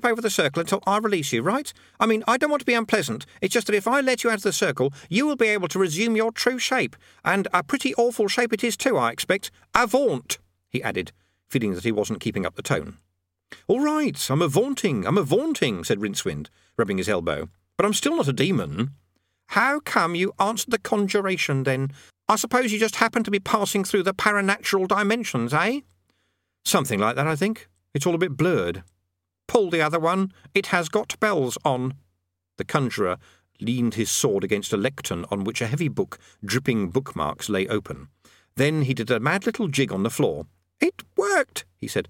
over the circle until I release you, right? I mean, I don't want to be unpleasant. It's just that if I let you out of the circle, you will be able to resume your true shape. And a pretty awful shape it is too, I expect. Avaunt, he added, feeling that he wasn't keeping up the tone. All right, I'm a-vaunting, said Rincewind, rubbing his elbow. But I'm still not a demon. How come you answered the conjuration, then? I suppose you just happened to be passing through the paranatural dimensions, eh? Something like that, I think. It's all a bit blurred. Pull the other one. It has got bells on. The conjurer leaned his sword against a lectern on which a heavy book, dripping bookmarks, lay open. Then he did a mad little jig on the floor. It worked, he said.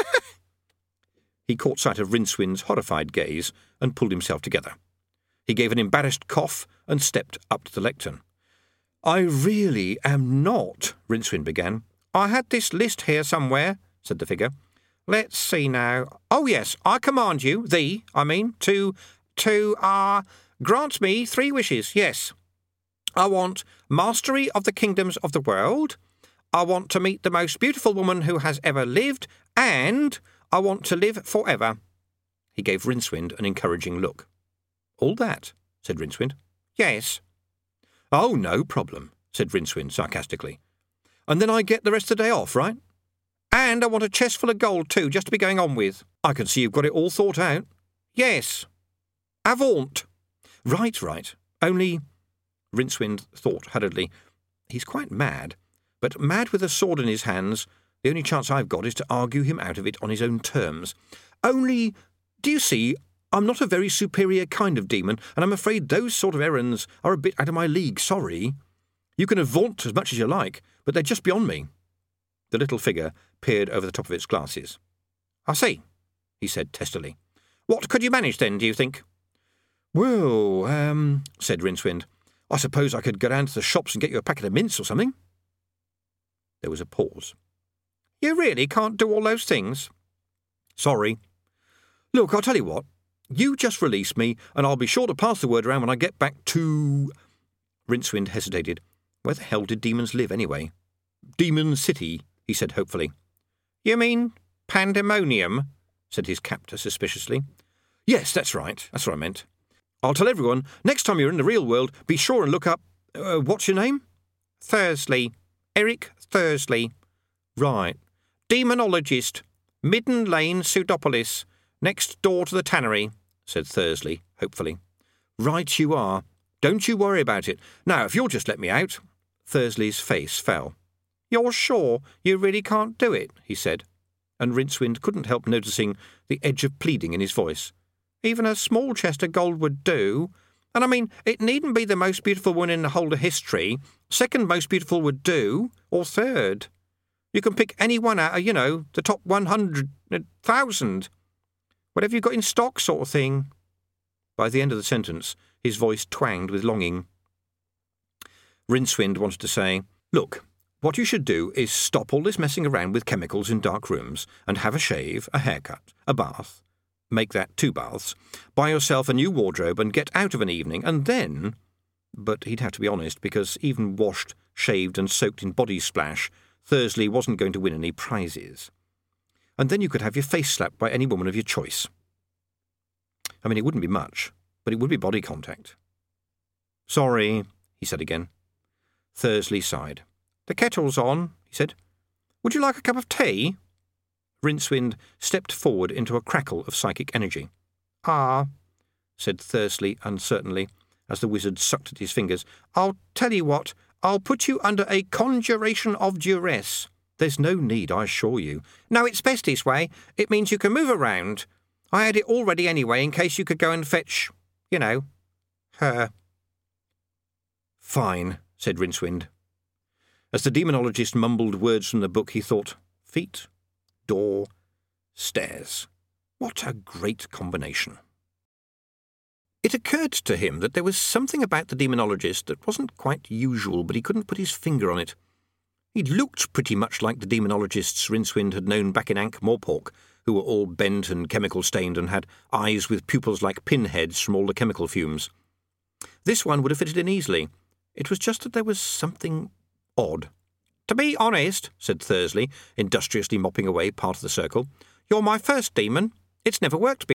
He caught sight of Rincewind's horrified gaze and pulled himself together. He gave an embarrassed cough and stepped up to the lectern. I really am not, Rincewind began. I had this list here somewhere, said the figure. Let's see now. Oh, yes, I command you, to grant me 3 wishes, yes. I want mastery of the kingdoms of the world. I want to meet the most beautiful woman who has ever lived, and I want to live forever. He gave Rincewind an encouraging look. All that, said Rincewind. Yes. Oh, no problem, said Rincewind sarcastically. And then I get the rest of the day off, right? And I want a chest full of gold, too, just to be going on with. I can see you've got it all thought out. Yes. Avaunt. Right. Only, Rincewind thought hurriedly, he's quite mad, but mad with a sword in his hands, the only chance I've got is to argue him out of it on his own terms. Only, do you see, I'm not a very superior kind of demon, and I'm afraid those sort of errands are a bit out of my league, sorry. You can avaunt as much as you like, but they're just beyond me. The little figure peered over the top of its glasses. I see, he said testily. What could you manage then, do you think? Well, said Rincewind, I suppose I could go down to the shops and get you a packet of mints or something. There was a pause. You really can't do all those things? Sorry. Look, I'll tell you what. You just release me, and I'll be sure to pass the word around when I get back to... Rincewind hesitated. Where the hell did demons live, anyway? Demon City, he said hopefully. You mean Pandemonium? Said his captor suspiciously. Yes, that's right. That's what I meant. I'll tell everyone, next time you're in the real world, be sure and look up... what's your name? Thursley. Eric Thursley. Right. Demonologist. Midden Lane, Pseudopolis. Next door to the tannery, said Thursley, hopefully. Right you are. Don't you worry about it. Now, if you'll just let me out. Thursley's face fell. You're sure you really can't do it, he said, and Rincewind couldn't help noticing the edge of pleading in his voice. Even a small chest of gold would do. And I mean, it needn't be the most beautiful one in the whole of history. Second most beautiful would do, or third. You can pick any one out of, the top 100,000. Whatever you got in stock sort of thing. By the end of the sentence, his voice twanged with longing. Rincewind wanted to say, Look, what you should do is stop all this messing around with chemicals in dark rooms and have a shave, a haircut, a bath. Make that 2 baths. Buy yourself a new wardrobe and get out of an evening, and then... But he'd have to be honest, because even washed, shaved and soaked in body splash, Thursley wasn't going to win any prizes. And then you could have your face slapped by any woman of your choice. I mean, it wouldn't be much, but it would be body contact. Sorry, he said again. Thursley sighed. The kettle's on, he said. Would you like a cup of tea? Rincewind stepped forward into a crackle of psychic energy. Ah, said Thursley uncertainly, as the wizard sucked at his fingers. I'll tell you what, I'll put you under a conjuration of duress. There's no need, I assure you. No, it's best this way. It means you can move around. I had it all ready anyway, in case you could go and fetch, her. Fine, said Rincewind. As the demonologist mumbled words from the book, he thought, feet, door, stairs. What a great combination. It occurred to him that there was something about the demonologist that wasn't quite usual, but he couldn't put his finger on it. He'd looked pretty much like the demonologists Rincewind had known back in Ankh-Morpork, who were all bent and chemical-stained and had eyes with pupils like pinheads from all the chemical fumes. This one would have fitted in easily. It was just that there was something odd. To be honest, said Thursley, industriously mopping away part of the circle, you're my first demon. It's never worked before.